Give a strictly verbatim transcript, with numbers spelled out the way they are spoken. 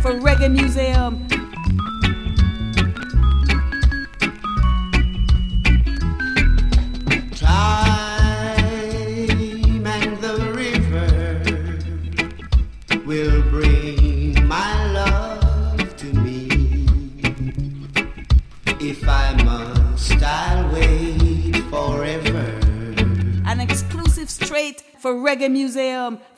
for Reggae Museum. Time and the river will bring my love to me. If I must, I'll wait forever. An exclusive straight for Reggae Museum.